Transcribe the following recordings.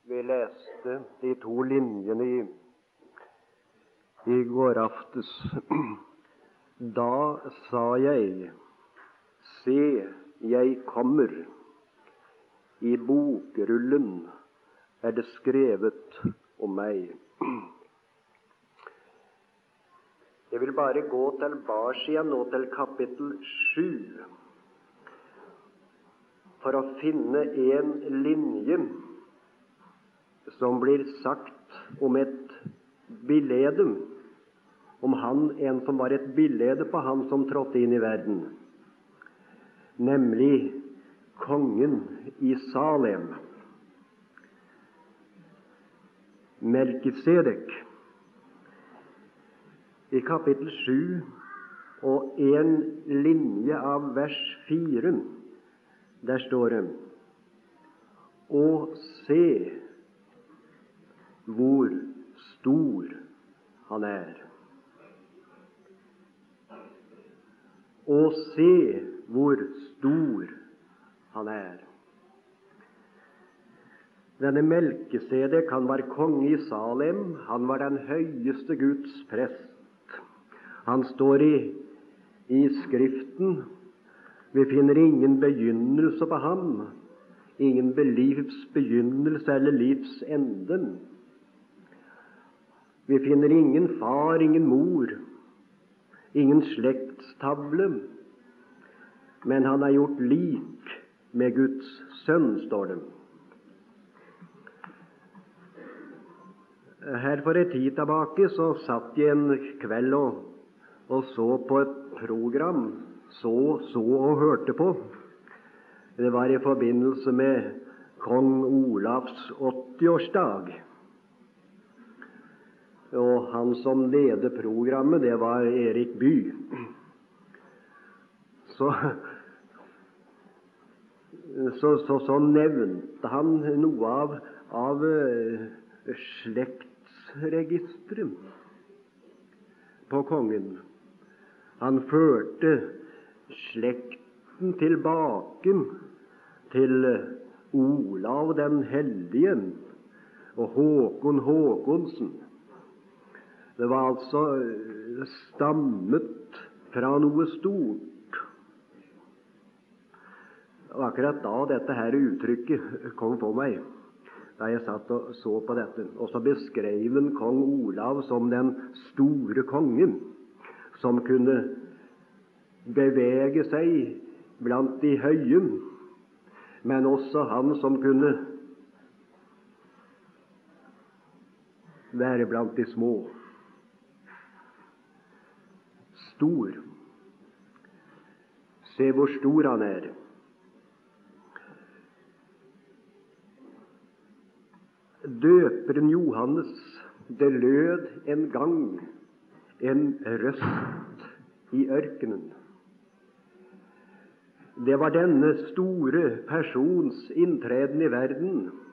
Vi leste de to linjene i går aftes. Da sa jeg, se, jeg kommer. I bokrullen er det skrevet om meg. Jeg vil bare gå tilbake igjen nå til kapittel 7 for å finne en linje som blir sagt om et bilde, om han, en som var et bilde på han som trådte inn i verden, nemlig kongen i Salem, Melkisedek. I kapittel 7 og en linje av vers 4, der står det: Og se hvor stor han er. Og se hvor stor han er. Denne Melkisedek, han var konge i Salem. Han var den høyeste Guds prest. Han står i Skriften. Vi finner ingen begynnelse på ham, ingen livs begynnelse eller livs ende. Vi finner ingen far, ingen mor, ingen slektstavle, men han er gjort lik med Guds sønn, står det. Her for en tid tilbake så satt jeg en kveld og så på et program, så og hørte på. Det var i forbindelse med kong Olavs 80-årsdag. Og han som ledet programmet, det var Erik Bye. Så nevnte han noe av slektsregisteret på kongen. Han førte slekten tilbake til Olav den hellige og Håkon Håkonsen. Det var altså stammet fra noe stort. Og akkurat da dette her uttrykket kom på meg, da jeg satt og så på dette, og så beskrev han kong Olav som den store kongen, som kunne bevege seg blant de høye, men også han som kunne være blant de små. Stor. Se hvor stor han er. Døperen Johannes, det lød en gang en røst i ørkenen. Det var denne store persons inntreden i verden.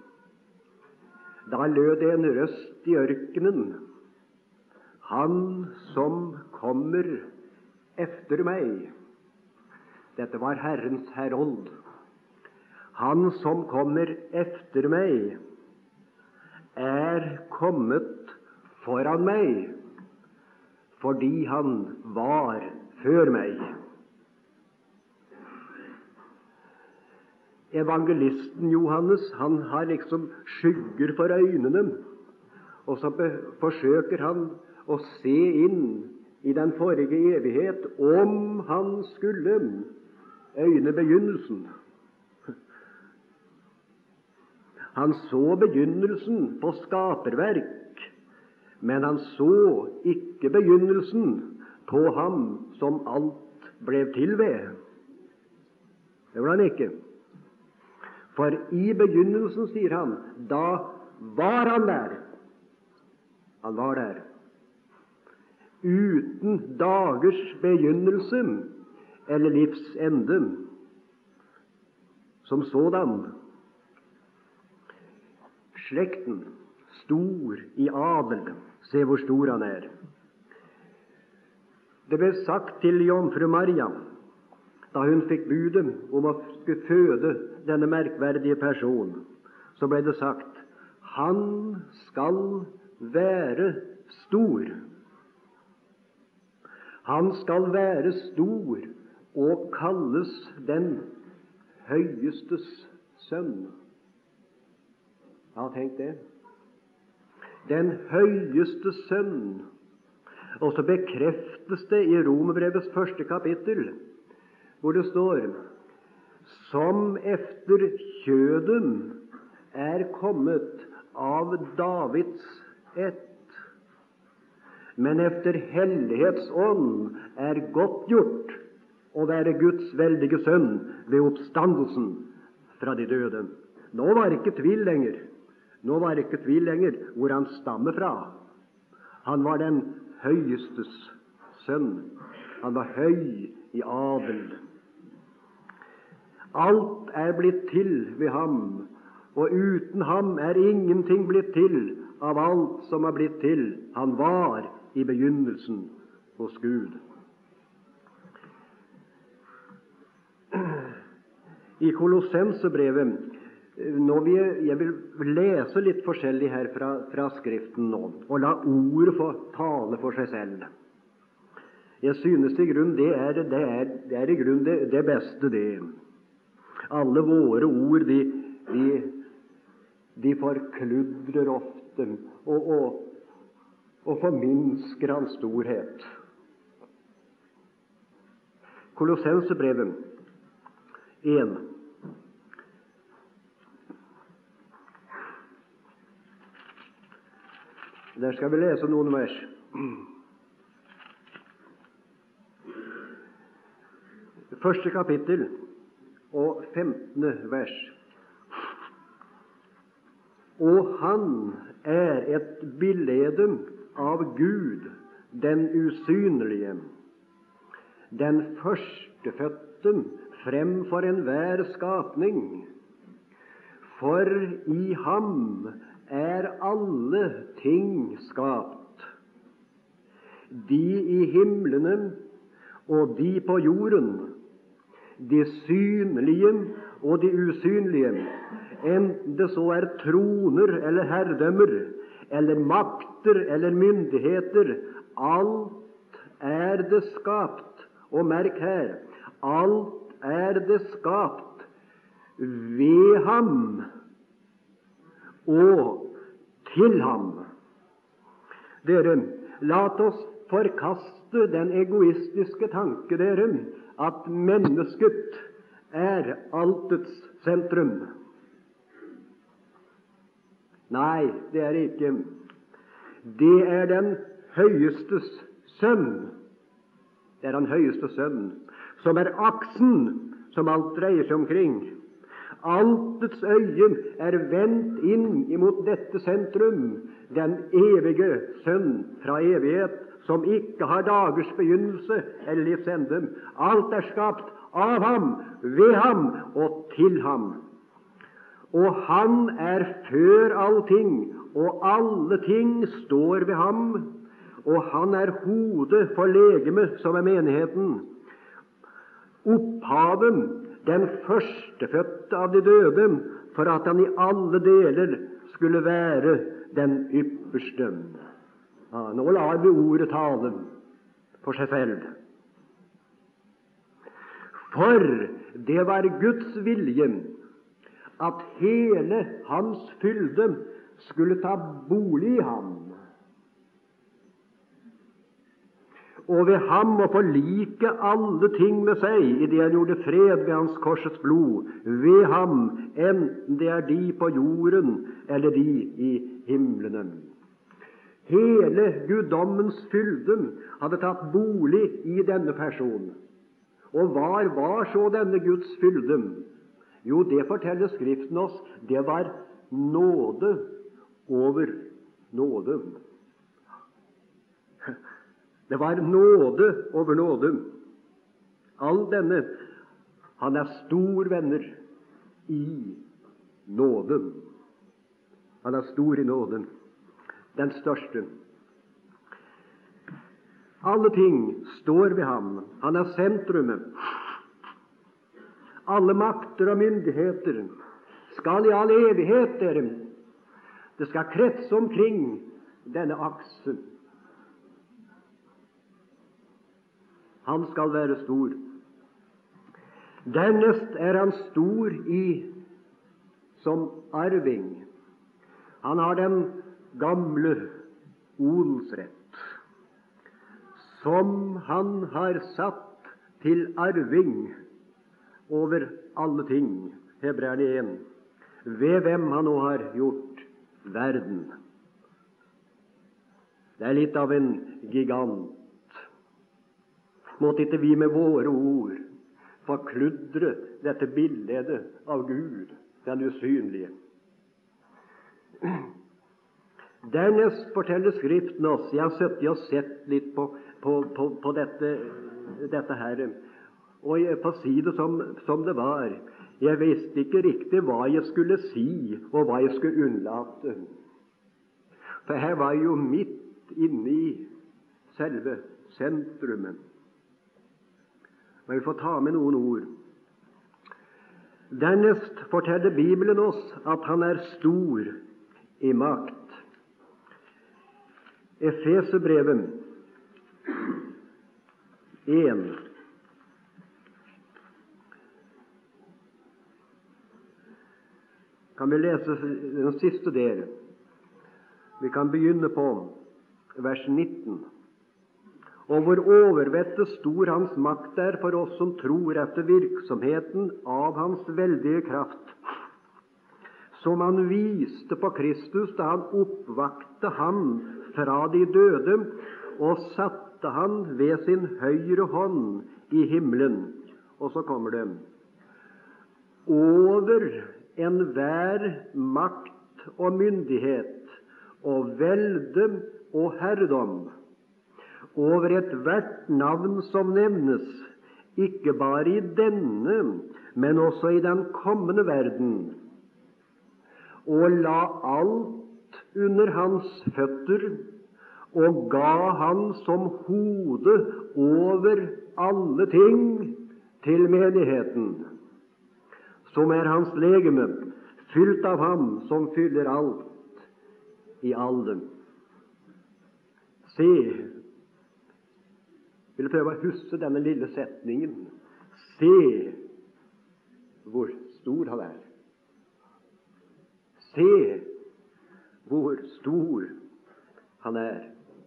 Da lød det en røst i ørkenen: Han som kommer efter meg. Dette var Herrens herold. Han som kommer efter meg, er kommet foran meg, fordi han var før meg. Evangelisten Johannes, han har liksom skygger for øynene, og så forsøker han å se inn i den forrige evighet, om han skulle øyne begynnelsen. Han så begynnelsen på skaperverk, men han så ikke begynnelsen på ham som alt ble til ved. Det var han ikke. For i begynnelsen, sier han, da var han der. Han var der. Uten dagers begynnelse eller livs ende. Som sådan. Slekten, stor i adel. Se hvor stor han er. Det ble sagt til jomfru Maria, da hun fikk budet om å skulle føde denne merkverdige person, så ble det sagt: han skal være stor. Han skal være stor og kalles den høyestes sønn. Ja, tenk det. Den høyeste sønn. Og så bekreftes det i Romerbrevets 1. kapittel, hvor det står: som efter kjøden er kommet av Davids ett, men efter hellighetsånd er godtgjort å være Guds veldige sønn ved oppstandelsen fra de døde. Nå var det ikke tvil lenger. Nå var det ikke tvil lenger hvor han stammer fra. Han var den høyestes sønn. Han var høy i adel. Alt er blitt til ved ham, og uten ham er ingenting blitt til av alt som er blitt til. Han var i begynnelsen hos Gud. I Kolossensebrevet, jeg vil lese litt forskjellig her fra Skriften nå, og la ordet få tale for seg selv. Jeg synes i grunn det er i grunn det beste, det. Alle våre ord, de forkludrer ofte og forminsker hans storhet. Kolossensebrevet 1. Der skal vi lese noen vers. Første kapittel og 15. vers. Og han er et bilde av Gud, den usynlige, den førstefødte fremfor enhver skapning. For i ham er alle ting skapt, de i himlene og de på jorden, de synlige og de usynlige, enten det så er troner eller herredømmer, eller makter eller myndigheter. Alt er det skapt, og merk her, alt er det skapt ved ham og til ham. Dere, lat oss forkaste den egoistiske tanke, dere, at mennesket er altets sentrum. Nei, det er det ikke. Det er den høyestes sønn. Det er den høyeste sønn, som er aksen som alt dreier seg omkring. Altets øye er vendt inn imot dette sentrum, den evige sønn fra evighet, som ikke har dagers begynnelse eller livs ende. Alt er skapt av ham, ved ham og til ham. Og han er før alle ting, og alle ting står ved ham, og han er hodet for legemet, som er menigheten. Opphavet, den førstefødte av de døde, for at han i alle deler skulle være den ypperste. Ja, nå lar vi ordet tale for seg selv. For det var Guds vilje at hele hans fylde skulle ta bolig i ham, og ved ham å forlike alle ting med seg, i det han gjorde fred ved hans korsets blod, ved ham, enten det er de på jorden eller de i himlene. Hele guddommens fylde hadde tatt bolig i denne personen. Og var så denne Guds fylde? Jo, det forteller Skriften oss, det var nåde over nåde. Det var nåde over nåde. All denne, han er stor, venner, i nåden. Han er stor i nåden, den største. Alle ting står ved ham. Han er sentrumet. Alle makter og myndigheter skal i all evighet, dere, Det skal kretse omkring denne akse. Han skal være stor. Dernest er han stor som arving. Han har den gamle odelsrett, som han har satt til arving over alle ting, Hebreerne 1, ved hvem han nå har gjort verden. Det er litt av en gigant. Måtte ikke vi med våre ord forkludre dette bildet av Gud, den usynlige. Dernest forteller Skriften oss, jeg har sett litt på dette her, og jeg får si det som det var. Jeg visste ikke riktig hva jeg skulle si, og hva jeg skulle unnlate. For her var jeg jo midt inne i selve sentrumet. Men vi får ta med noen ord. Dernest forteller Bibelen oss at han er stor i makt. Efeserbrevet 1. Kan vi lese den siste delen? Vi kan begynne på vers 19. Og hvor overvettet stor hans makt er for oss som tror etter virksomheten av hans veldige kraft, som han viste på Kristus da han oppvakte ham fra de døde og satte han ved sin høyre hånd i himmelen. Og så kommer det: over enhver makt og myndighet og velde og herredom, over ethvert navn som nevnes, ikke bare i denne, men også i den kommende verden, og la alt under hans føtter, og ga han som hode over alle ting til menigheten, som er hans legeme, fylt av ham som fyller alt i alle. Se, jeg vil prøve å huske denne lille setningen. Se hvor stor han er. Se hvor stor han er.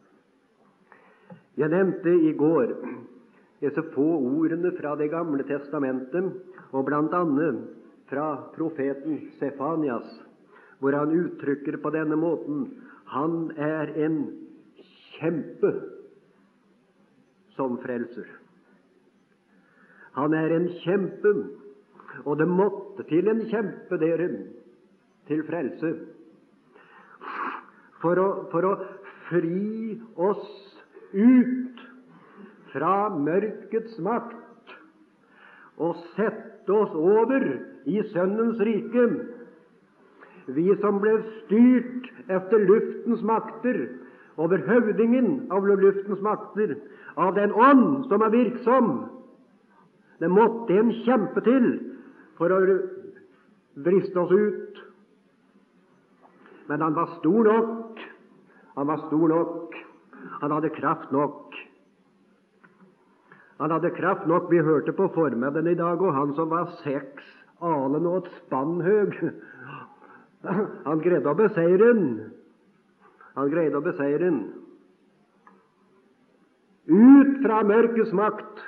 Jeg nevnte i går disse få ordene fra Det gamle testamentet, og blant annet fra profeten Sefanias, hvor han uttrykker på denne måten: han er en kjempe som frelser. Han er en kjempe, og det måtte til en kjempe, dere, til frelse, for å fri oss ut fra mørkets makt og sette oss over i Sønnens rike. Vi som ble styrt efter luftens makter, over høvdingen av luftens makter, av den ånd som er virksom. Det måtte en kjempe til for å vriste oss ut. Men han var stor nok. Han var stor nok. Han hadde kraft nok. Han hadde kraft nok. Vi hørte på formiddagen i dag, og han som var 6 alen og et spann høg, han greide å beseire den. Han greide å beseire den. Ut fra mørkets makt.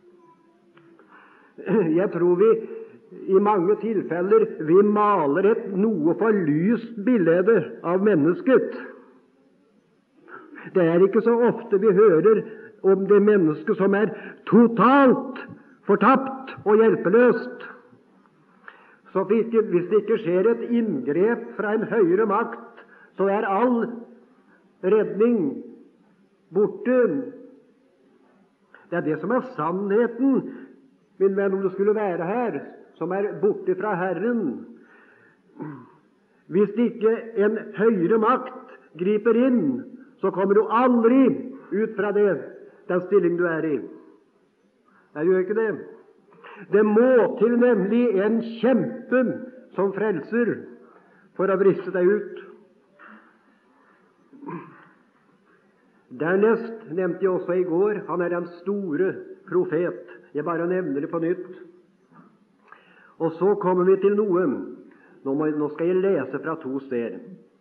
Jeg tror vi i mange tilfeller vi maler et noe for lyst bilde av mennesket. Det er ikke så ofte vi hører om det mennesket som er totalt fortapt og hjelpeløst. Så hvis det ikke skjer et inngrep fra en høyere makt, så er all redning borte. Det er det som er sannheten, min venn, om det skulle være her, som er borte fra Herren. Hvis ikke en høyere makt griper inn, så kommer du aldri ut fra den stilling du er i. Jeg gjør ikke det. Det må til nemlig en kjempe som frelser for å vriste deg ut. Dernest nevnte jeg også i går, han er den store profet. Jeg bare nevner det på nytt. Og så kommer vi til noe. Nå skal jeg lese fra 2 steder.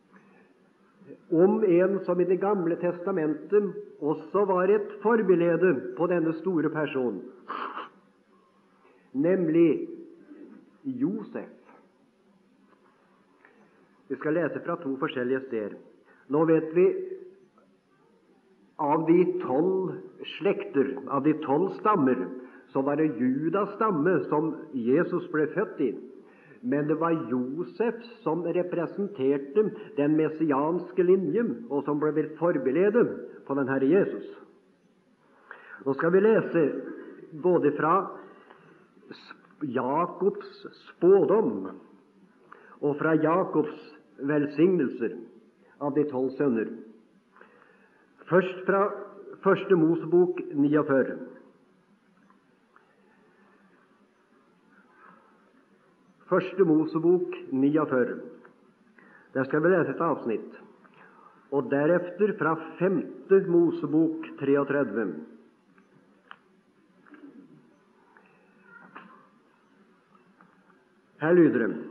Om en som i Det gamle testamentet også var et forbilde på denne store personen, nemlig Josef. Vi skal lese fra 2 forskjellige steder. Nå vet vi av de 12 slekter, av de 12 stammer, så var det Judas stamme som Jesus ble født i. Men det var Josef som representerte den messianske linjen, og som ble forbilde på den Herre Jesus. Nå skal vi lese både fra Jakobs spådom og fra Jakobs velsignelser av de 12 sønner. Først fra 1. Mosebok 49. Første Mosebok 49. Der skal vi lese et avsnitt. Og derefter fra 5. Mosebok 33. Her lyder det: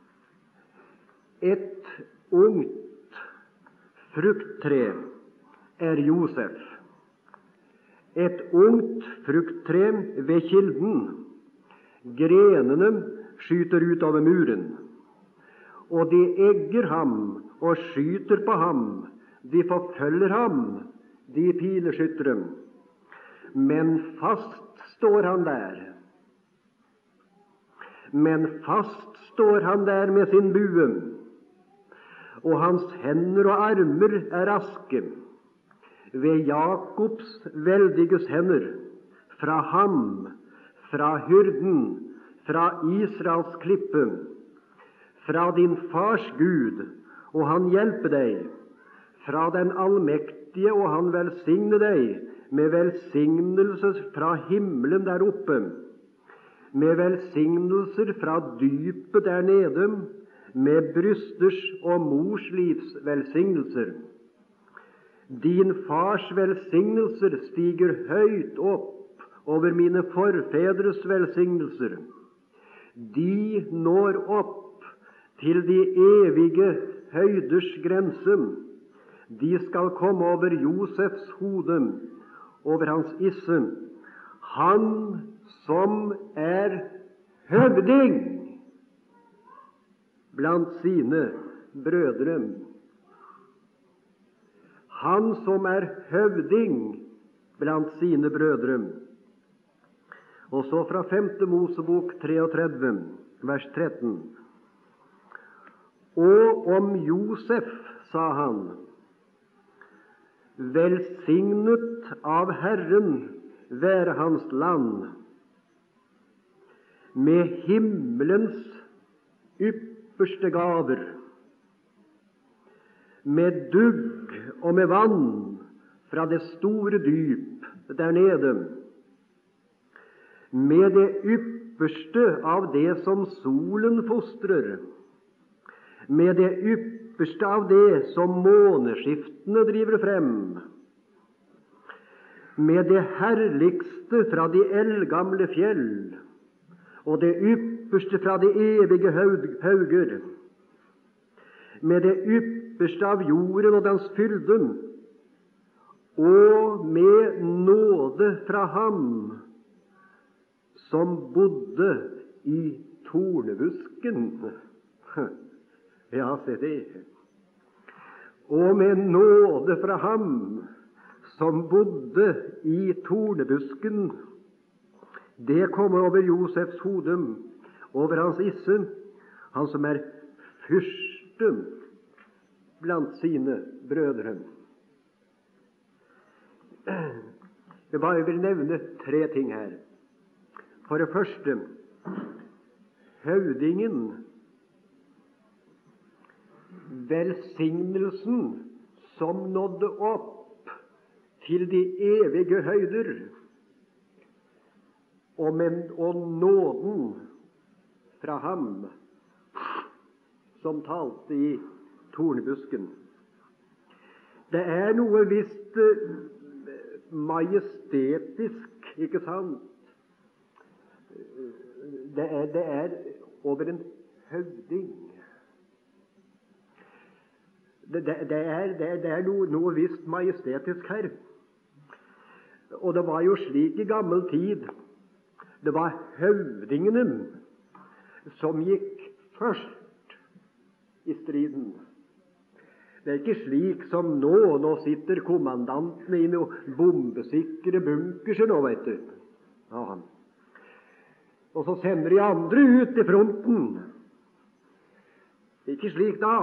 Et ungt frukttre er Josef, et ungt frukttre ved kilden. Grenene skyter ut over muren, og de egger ham og skyter på ham. De forfølger ham, de pileskyttere. Men fast står han der. Men fast står han der med sin bue, og hans hender og armer er raske. Ved Jakobs veldiges hender, fra ham, fra hyrden, fra Israels klippe, fra din fars Gud, og han hjelpe deg, fra den allmektige, og han velsigne deg med velsignelser fra himmelen der oppe, med velsignelser fra dypet der nede, med brysters og mors livs velsignelser. Din fars velsignelser stiger høyt opp over mine forfedres velsignelser. De når opp til de evige høyders grense. De skal komme over Josefs hode, over hans isse, han som er høvding blant sine brødre. Han som er høvding blant sine brødre. Og så fra 5. Mosebok 33, vers 13. Og om Josef, sa han, velsignet av Herren være hans land, med himmelens ypperste gaver, med dugg og med vann fra det store dyp der nede, med det ypperste av det som solen fostrer, med det ypperste av det som måneskiftene driver frem, med det herligste fra de eldgamle fjell, og det ypperste fra de evige hauger, med det ypperste av jorden og dens fylde, og med nåde fra ham som bodde i tornebusken. Ja, se det. Og med nåde fra ham som bodde i tornebusken. Det kommer over Josefs hode, over hans isse, han som er fyrste blant sine brødre. Jeg bare vil nevne 3 ting her. For det første, høvdingen, velsignelsen som nådde opp til de evige høyder, og nåden fra ham som talte i tornebusken. Det er noe visst majestetisk, ikke sant? Det er over en høvding. Det er noe visst majestetisk her. Og det var jo slik i gammel tid. Det var høvdingene som gikk først i striden. Det er ikke slik som nå. Nå sitter kommandantene i noen bombesikre bunkerser nå, vet du. Ja. Og så sender de andre ut i fronten. Det er ikke slik da.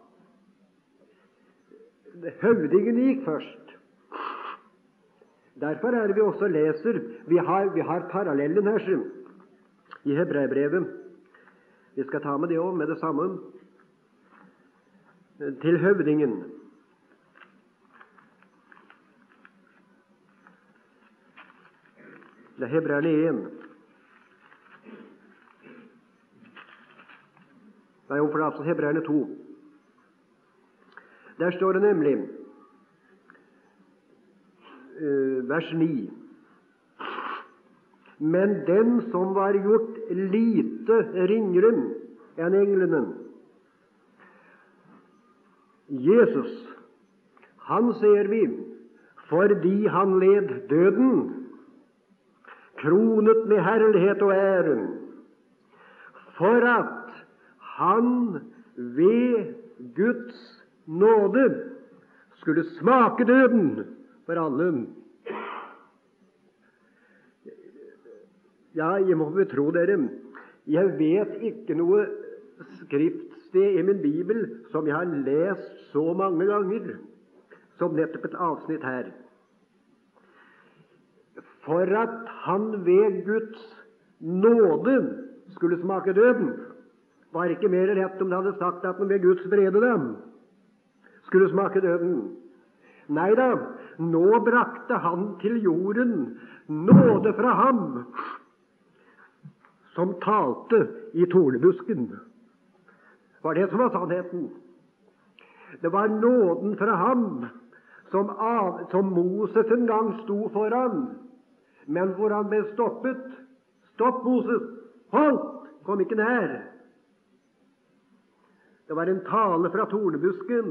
Høvdingen gikk først. Derfor er vi også leser. Vi har parallellen her i Hebreerbrevet. Vi skal ta med det også, med det samme. Til høvdingen. Det er Hebreerne 1. Nei, for det er altså Hebreerne 2. Der står det nemlig, vers 9: Men den som var gjort lite ringere enn englene, Jesus, han ser vi, fordi han led døden, kronet med herlighet og ære, for at han ved Guds nåde skulle smake døden for alle. Ja, jeg må betro dere, jeg vet ikke noe skriftsted i min Bibel som jeg har lest så mange ganger som nettopp et avsnitt her. For at han ved Guds nåde skulle smake døden, var ikke mer rett om det hadde sagt at han ved Guds vrede skulle smake døden. Nei da, nå brakte han til jorden nåde fra ham som talte i tornebusken. Var det som var sannheten? Det var nåden fra ham som Moses en gang sto foran, men hvor han ble stoppet. Stopp, Moses! Halt! Kom ikke nær! Det var en tale fra tornebusken.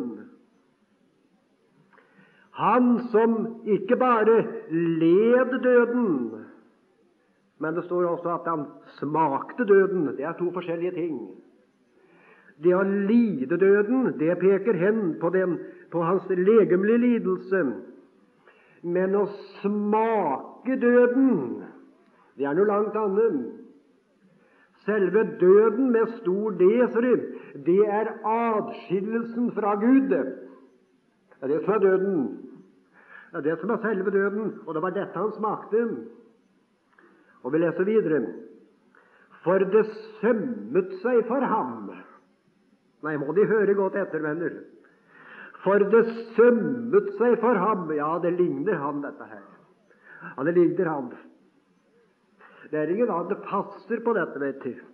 Han som ikke bare led døden, men det står også at han smakte døden. Det er to forskjellige ting. Det å lide døden, det peker hen på hans legemlige lidelse. Men å smake døden, det er noe langt annet. Selve døden med stor D, det er adskillelsen fra Gud. Det er det som er døden. Det er det som er selve døden, og det var dette han smakte. Og vi leser videre. For det sømmet seg for ham. Nei, må de høre godt etter, venner. For det sømmet seg for ham. Ja, det ligner han, dette her. Ja, det ligner han. Det er ingen annen det passer på dette, vet du.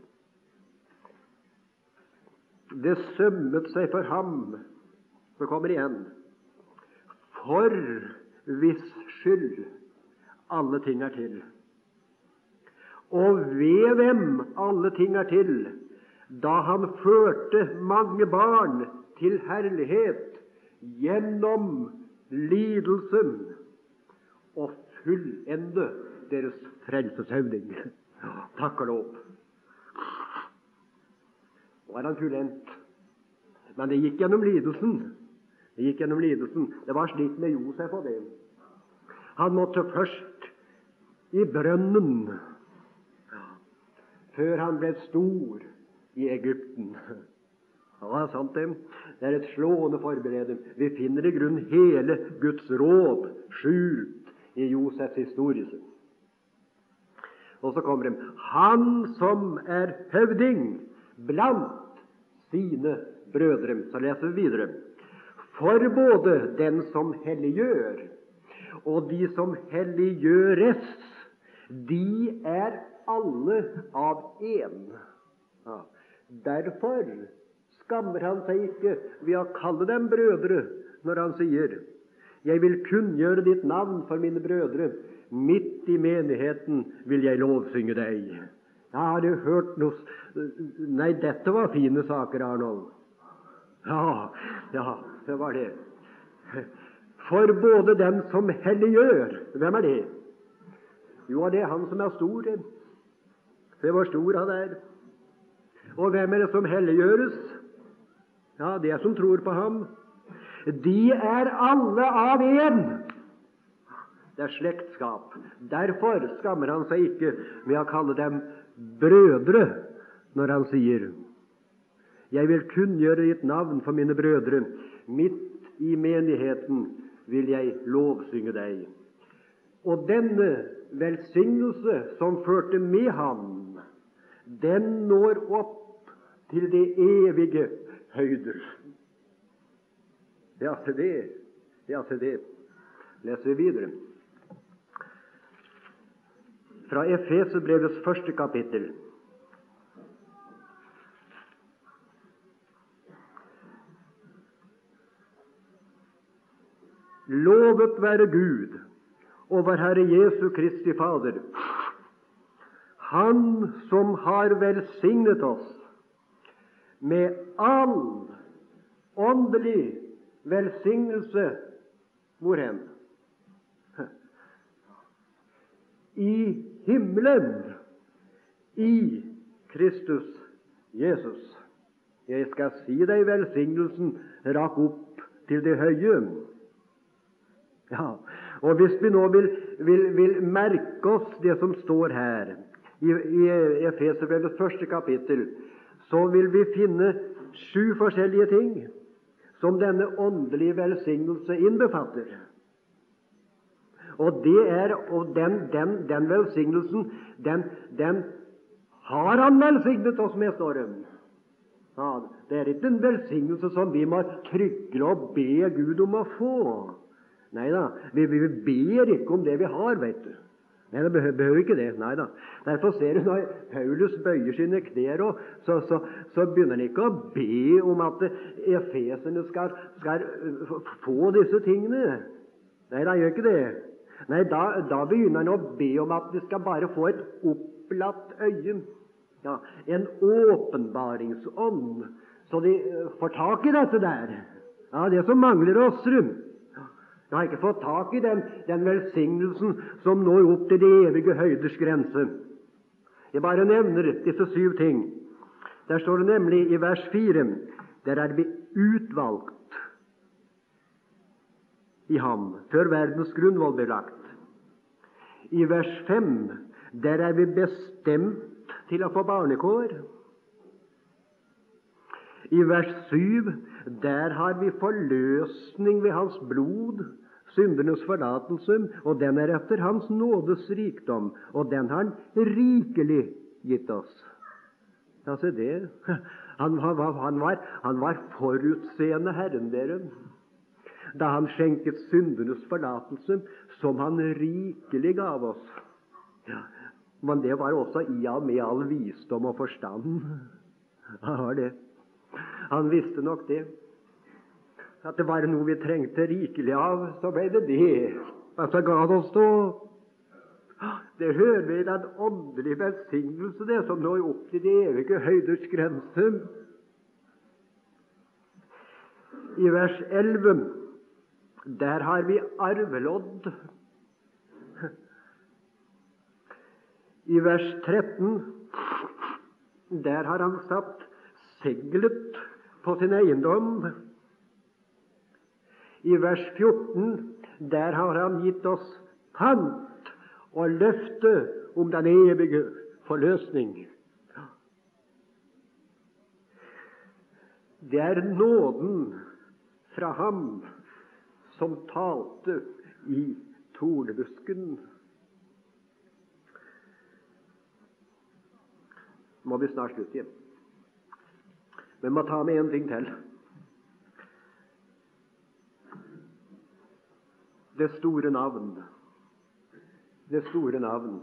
Det sømmet seg for ham. Så kommer igjen. For hvis skyld alle ting er til. Og ved hvem alle ting er til, da han førte mange barn til herlighet gjennom lidelsen og fullende deres frelseshøvding. Takk og lov. Nå er han fullendt. Men det gikk gjennom lidelsen. Det var slik med Josef og det. Han måtte først i brønnen før han ble stor i Egypten. Ja, sant det. Det er et slående forbilde. Vi finner i grunnen hele Guds råd skjult i Josefs historie. Og så kommer det: han som er høvding blant sine brødre. Så leser vi videre. For både den som helliggjør og de som helliggjøres, de er alle av én. Ja. Derfor skammer han seg ikke ved å kalle dem brødre, når han sier Jeg vil kunngjøre ditt navn for mine brødre. Midt i menigheten vil jeg lovsynge deg. Jeg hadde hørt noe. Nei, dette var fine saker, Arnold. Ja, det var det. For både den som helliggjør. Hvem er det? Jo, det er han som er stor. Se hvor stor han er. Og hvem er det som helliggjøres? Ja, det er som tror på ham. De er alle av en. Det er slektskap. Derfor skammer han seg ikke ved å kalle dem brødre, når han sier: Jeg vil kunngjøre ditt navn for mine brødre. Midt i menigheten vil jeg lovsynge deg. Og denne velsignelse som førte med ham, den når opp til de evige høyder. Ja, se det. Leser vi videre. Fra Efeserbrevets 1. kapittel. Lovet være Gud og vår Herre Jesu Kristi Fader, Han som har velsignet oss med all åndelig velsignelse. Hvorhen? I himmelen, i Kristus Jesus. Jeg skal si deg, velsignelsen rakk opp til det høye. Ja, og hvis vi nå vil merke oss det som står her i Efeserbrevets 1. kapittel, så vil vi finne 7 forskjellige ting som denne åndelige velsignelse innbefatter. Og den velsignelsen, den har han velsignet oss med, står det. Ja, det er ikke en velsignelse som vi må trygle og be Gud om å få. Nei da, vi ber ikke om det vi har, vet du. Nei, det behøver ikke det. Nei da. Derfor ser du når Paulus bøyer sine knær, så begynner han ikke å be om at efeserne skal få disse tingene. Nei, han gjør ikke det. Nei, da begynner han å be om at de skal bare få et opplatt øye. Ja, en åpenbaringsånd, så de får tak i dette der. Ja, det som mangler oss, jeg har ikke fått tak i den velsignelsen som når opp til de evige høyders grense. Jeg bare nevner disse 7 ting. Der står det nemlig i vers 4, der er vi utvalgt i ham, før verdens grunnvoll ble lagt. I vers 5, der er vi bestemt til å få barnekår. I vers 7, der har vi forløsning ved hans blod, syndernes forlatelse, og den er etter hans nådes rikdom, og den har han rikelig gitt oss. Ja, se det. Han var forutseende Herren, dere, da han skjenket syndernes forlatelse, som han rikelig gav oss. Ja, men det var også med all visdom og forstand. Han var det. Han visste nok det. At det var noe vi trengte rikelig av, så ble det det. Og så ga det oss da. Det hører vi den åndelige velsignelse, det som når opp til de evige høyders grense. I vers 11, der har vi arvelodd. I vers 13, der har han satt seglet på sin eiendom. I vers 14, der har han gitt oss pant og løfte om den evige forløsning. Det er nåden fra ham som talte i tornebusken. Må vi snart slutte igjen. Vi må ta med en ting til. Det store navn. Det store navn.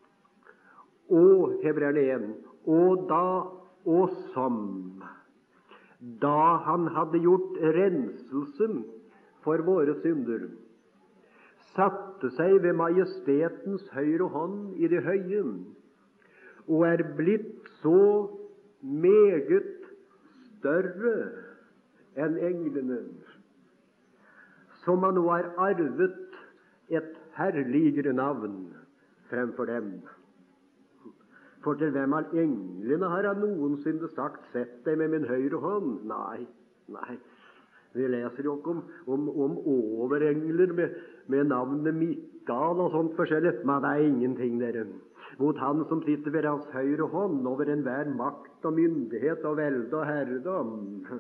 Og Hebreerne 1. Og som da han hadde gjort renselse for våre synder, satte seg ved majestetens høyre hånd i det høye, og er blitt så meget større enn englene, som han nå har arvet et herligere navn fremfor dem. For til hvem av englene har han noensinne sagt, sett deg med min høyre hånd? Nei. Vi leser jo ikke om overengler med navnet Mikael og sånt forskjellig, men det er ingenting, dere, mot han som sitter ved hans høyre hånd over enhver makt og myndighet og velde og herredom.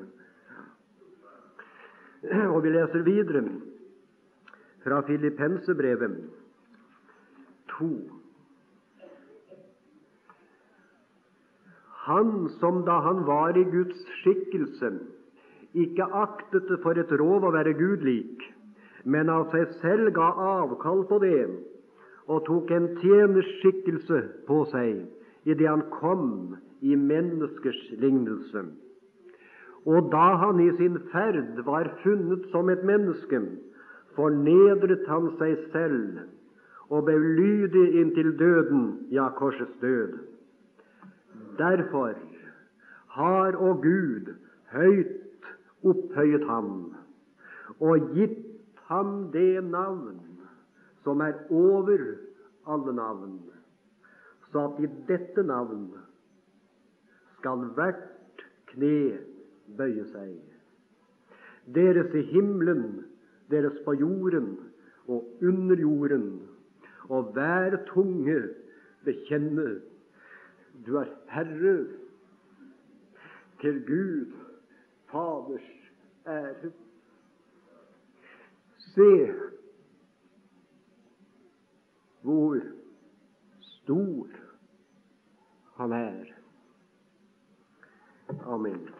Og vi leser videre fra Filippenserbrevet 2. Han som da han var i Guds skikkelse, ikke aktet det for et rov å være Gud lik, men av seg selv ga avkall på det, og tok en tjeners skikkelse på seg, i det han kom i menneskers lignelse. Og da han i sin ferd var funnet som et menneske, fornedret han seg selv, og ble lydig inntil døden, ja, korsets død. Derfor har og Gud høyt opphøyet ham, og gitt ham det navn som er over alle navn, så at i dette navn skal hvert kne bøye seg. Deres i himmelen, deres på jorden og under jorden, og hver tunge bekjenne: du er Herre, til Gud Faders ære. Se hvor stor han er. Amen.